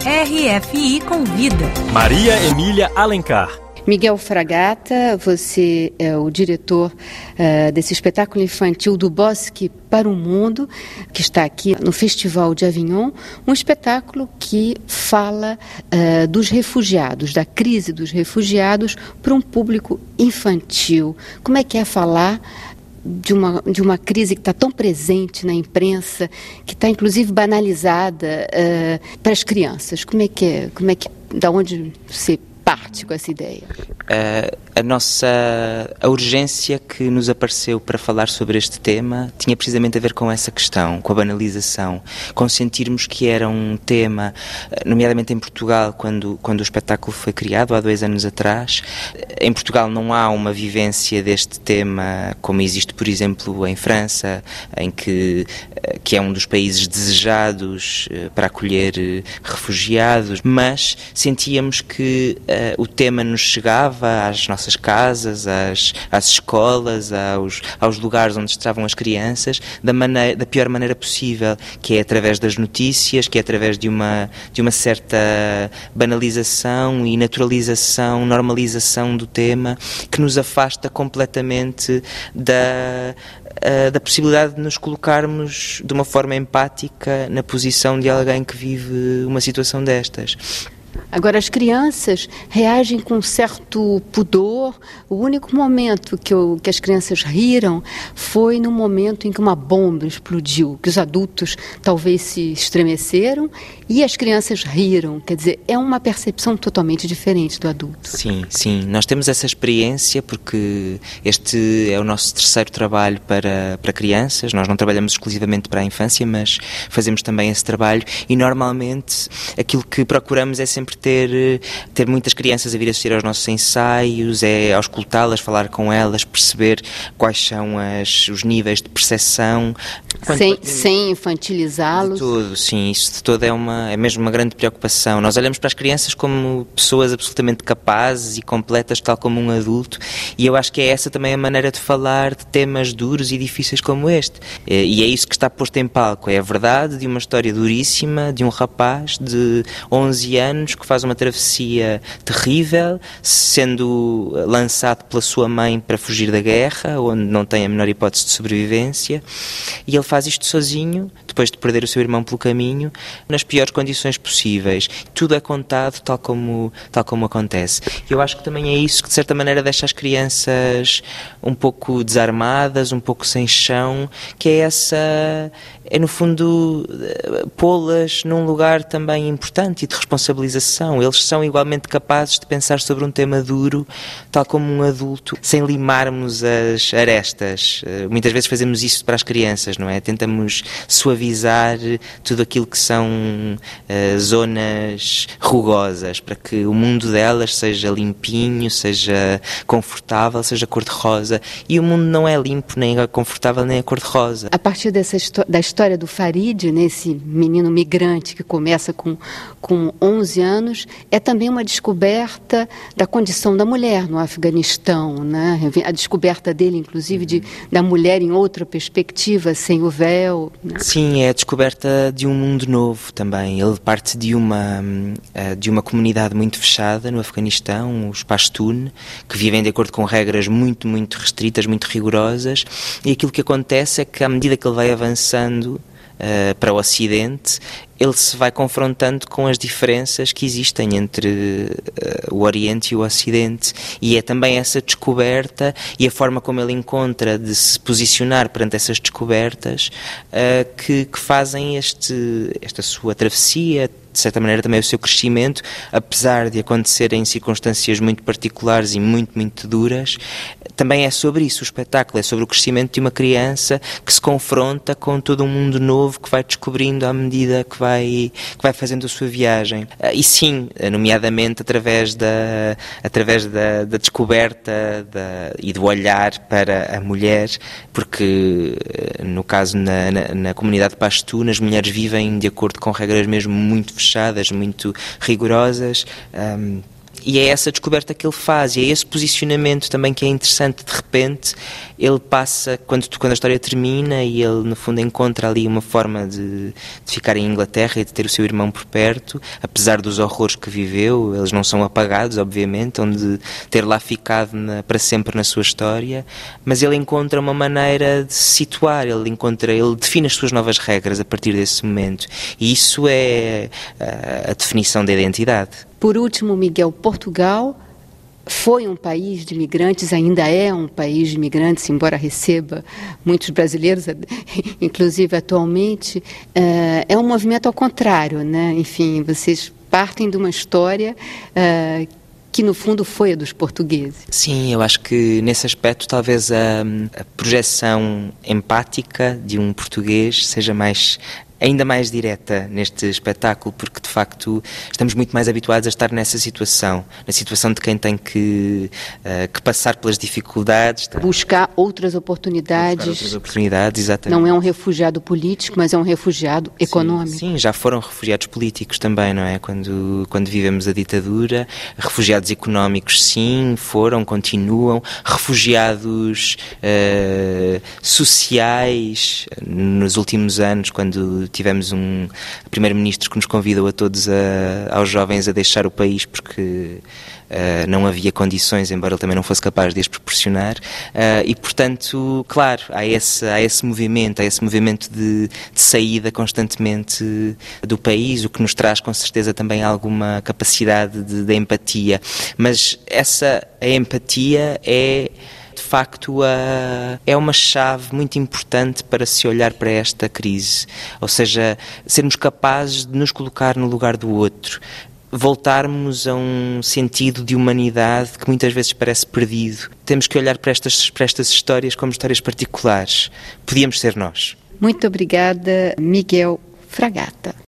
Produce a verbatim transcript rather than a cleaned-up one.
R F I Convida. Maria Emília Alencar. Miguel Fragata, você é o diretor uh, desse espetáculo infantil do Bosque para o Mundo, que está aqui no Festival de Avignon, um espetáculo que fala uh, dos refugiados, da crise dos refugiados para um público infantil. Como é que é falar de uma, de uma crise que está tão presente na imprensa, que está inclusive banalizada uh, para as crianças? Como é que é? Como é que, da onde você parte com essa ideia? Uh, a nossa a urgência que nos apareceu para falar sobre este tema tinha precisamente a ver com essa questão, com a banalização, com sentirmos que era um tema, nomeadamente em Portugal, quando, quando o espetáculo foi criado há dois anos atrás. Em Portugal não há uma vivência deste tema como existe, por exemplo, em França, em que, que é um dos países desejados para acolher refugiados, mas sentíamos que uh, o tema nos chegava às nossas casas, às, às escolas, aos, aos lugares onde estavam as crianças, da, maneira, da pior maneira possível, que é através das notícias, que é através de uma, de uma certa banalização e naturalização, normalização do tema, que nos afasta completamente da, da possibilidade de nos colocarmos de uma forma empática na posição de alguém que vive uma situação destas. Agora, as crianças reagem com um certo pudor. O único momento que, eu, que as crianças riram foi no momento em que uma bomba explodiu, que os adultos talvez se estremeceram e as crianças riram. Quer dizer, é uma percepção totalmente diferente do adulto. Sim, sim. Nós temos essa experiência porque este é o nosso terceiro trabalho para, para crianças. Nós não trabalhamos exclusivamente para a infância, mas fazemos também esse trabalho e normalmente aquilo que procuramos é sempre ter, ter muitas crianças a vir assistir aos nossos ensaios, é auscultá-las, falar com elas, perceber quais são as, os níveis de percepção. Sem, sem infantilizá-los. De tudo, sim, isso de todo é, uma, é mesmo uma grande preocupação. Nós olhamos para as crianças como pessoas absolutamente capazes e completas, tal como um adulto, e eu acho que é essa também a maneira de falar de temas duros e difíceis como este. E é isso que está posto em palco, é a verdade de uma história duríssima de um rapaz de onze anos que faz uma travessia terrível, sendo lançado pela sua mãe para fugir da guerra, onde não tem a menor hipótese de sobrevivência, e ele faz isto sozinho, depois de perder o seu irmão pelo caminho, nas piores condições possíveis. Tudo é contado tal como, tal como acontece. E eu acho que também é isso que, de certa maneira, deixa as crianças um pouco desarmadas, um pouco sem chão, que é essa... é, no fundo, pô-las num lugar também importante e de responsabilização. Eles são igualmente capazes de pensar sobre um tema duro, tal como um adulto, sem limarmos as arestas. Muitas vezes fazemos isso para as crianças, não é? Tentamos suavizar tudo aquilo que são uh, zonas rugosas, para que o mundo delas seja limpinho, seja confortável, seja cor-de-rosa. E o mundo não é limpo, nem é confortável, nem é cor-de-rosa. A partir dessa da história do Farid, né, esse menino migrante que começa com, com onze anos, é também uma descoberta da condição da mulher no Afeganistão, né? A descoberta dele, inclusive, de, da mulher em outra perspectiva, sem o véu. Né? Sim, é a descoberta de um mundo novo também. Ele parte de uma, de uma comunidade muito fechada no Afeganistão, os Pashtun, que vivem de acordo com regras muito, muito restritas, muito rigorosas, e aquilo que acontece é que, à medida que ele vai avançando uh, para o Ocidente, ele se vai confrontando com as diferenças que existem entre uh, o Oriente e o Ocidente, e é também essa descoberta e a forma como ele encontra de se posicionar perante essas descobertas uh, que, que fazem este, esta sua travessia, de certa maneira também o seu crescimento, apesar de acontecer em circunstâncias muito particulares e muito, muito duras. Também é sobre isso o espetáculo, é sobre o crescimento de uma criança que se confronta com todo um mundo novo que vai descobrindo à medida que vai, que vai fazendo a sua viagem. E sim, nomeadamente através da, através da, da descoberta da, e do olhar para a mulher, porque no caso na, na, na comunidade Pashtun, as mulheres vivem de acordo com regras mesmo muito fechadas, muito rigorosas, um, E é essa descoberta que ele faz, e é esse posicionamento também que é interessante. De repente, ele passa, quando, quando a história termina e ele, no fundo, encontra ali uma forma de, de ficar em Inglaterra e de ter o seu irmão por perto, apesar dos horrores que viveu, eles não são apagados, obviamente, onde ter lá ficado na, para sempre na sua história, mas ele encontra uma maneira de se situar, ele, encontra, ele define as suas novas regras a partir desse momento, e isso é a, a definição da identidade. Por último, Miguel, Portugal foi um país de imigrantes, ainda é um país de imigrantes, embora receba muitos brasileiros, inclusive atualmente. É um movimento ao contrário, né? Enfim, vocês partem de uma história que no fundo foi a dos portugueses. Sim, eu acho que nesse aspecto talvez a, a projeção empática de um português seja mais... ainda mais direta neste espetáculo, porque de facto estamos muito mais habituados a estar nessa situação, na situação de quem tem que, uh, que passar pelas dificuldades. Buscar outras oportunidades. Buscar outras oportunidades, exatamente. Não é um refugiado político, mas é um refugiado econômico. Sim, sim, já foram refugiados políticos também, não é? Quando, quando vivemos a ditadura, refugiados económicos sim, foram, continuam, refugiados uh, sociais, nos últimos anos, quando tivemos um primeiro-ministro que nos convidou a todos, a, aos jovens, a deixar o país porque uh, não havia condições, embora ele também não fosse capaz de as proporcionar, uh, e portanto, claro, há esse, há esse movimento, há esse movimento de, de saída constantemente do país, o que nos traz com certeza também alguma capacidade de, de empatia, mas essa a empatia é... de facto, uh, é uma chave muito importante para se olhar para esta crise, ou seja, sermos capazes de nos colocar no lugar do outro, voltarmos a um sentido de humanidade que muitas vezes parece perdido. Temos que olhar para estas, para estas histórias como histórias particulares. Podíamos ser nós. Muito obrigada, Miguel Fragata.